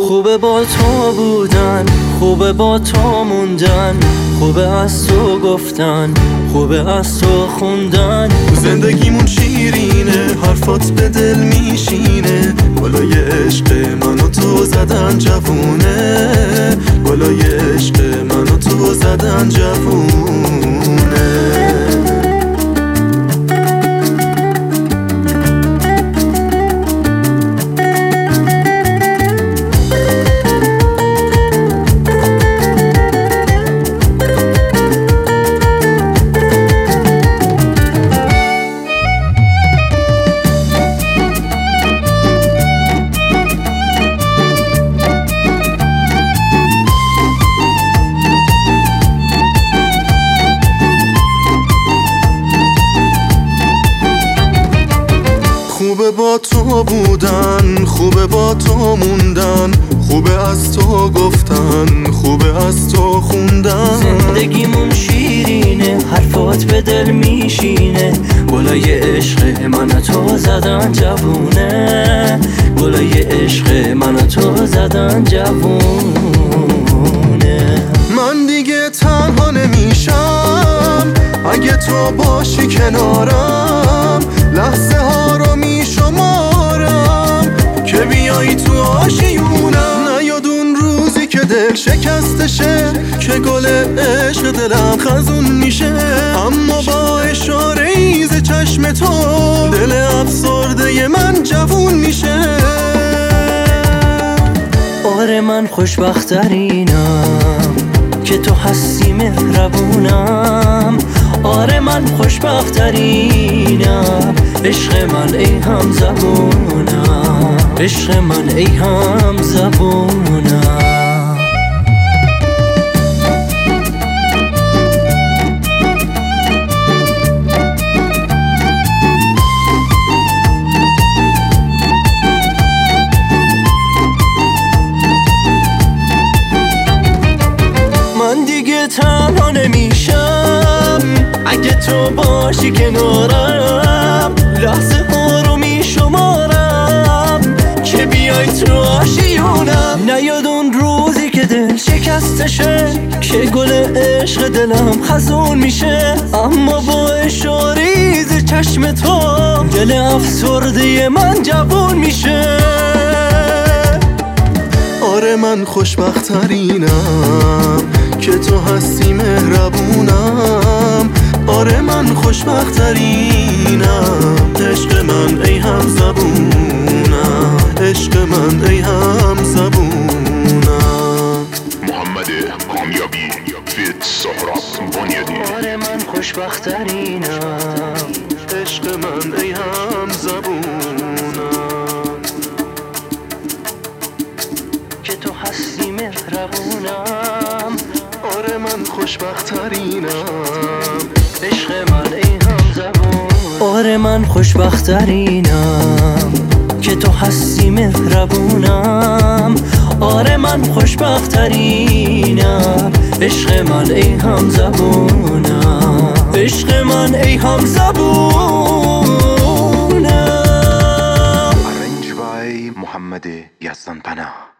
خوبه با تو بودن، خوبه با تو موندن، خوبه از تو گفتن، خوبه از تو خوندن. زندگیمون شیرینه، حرفات به دل میشینه، گلای عشق من و تو زدن جوونه، گلای عشق من و تو زدن جوونه. خوبه با تو بودن، خوبه با تو موندن، خوبه از تو گفتن، خوبه از تو خوندن. زندگیمون شیرینه، حرفات به دل میشینه، گلای عشق من و تو زدن جوونه، گلای عشق من و تو زدن جوونه. من دیگه تنها نمیشم اگه تو باشی کنارم، لحظه ها رو میشمارم که بیایی تو آشیونم. نیاد اون روزی که دل شکستشه، که گل عشق دلم خزون میشه، اما با اشاره ایز چشم تو دل افسرده من جوون میشه. آره من خوشبخت‌ترینم که تو هستی مهربونم، آره من خوشبخت‌ترینم، عشق من ای هم زبونم، عشق من ای هم زبونم. من دیگه تنها نمیشم اگه تو باشی کنارم، لحظه ها رو میشمارم که بیای تو آشیونم. نیاد اون روزی که دل شکستشه، که گل عشق دلم خزون میشه، اما با اشاریز چشم تو دل افسرده من جوون میشه. آره من خوشبخت‌ترینم که تو هستی مهربونم، آره من خوشبخت‌ترینم، عشق من ای هم زبونم، عشق من ای هم زبونم. محمد کامیابی فیت سهراب بنیادی. آره من خوشبخت‌ترینم، عشق من ای هم زبونم، که تو هستی مهربونم. آره من خوشبخت‌ترینم، عشق من ای هم زبون. آره من خوشبخت‌ترینم که تو هستی مهربونم، آره من خوشبخت‌ترینم، عشق من ای هم زبونم، عشق من ای هم زبونم. Arranged by محمد یزدان پناه.